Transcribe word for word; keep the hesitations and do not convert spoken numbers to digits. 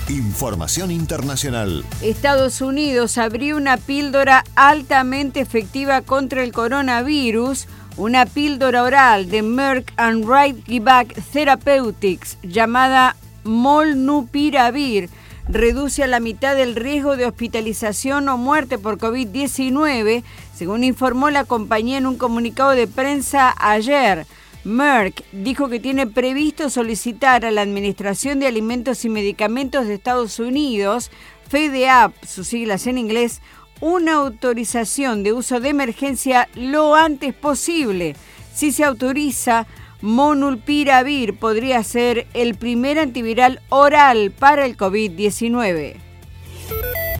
Información internacional. Estados Unidos abrió una píldora altamente efectiva contra el coronavirus, una píldora oral de Merck and Right Therapeutics llamada Molnupiravir. Reduce a la mitad el riesgo de hospitalización o muerte por COVID diecinueve, según informó la compañía en un comunicado de prensa ayer. Merck dijo que tiene previsto solicitar a la Administración de Alimentos y Medicamentos de Estados Unidos, F D A, sus siglas en inglés, una autorización de uso de emergencia lo antes posible. Si se autoriza, Molnupiravir podría ser el primer antiviral oral para el COVID diecinueve.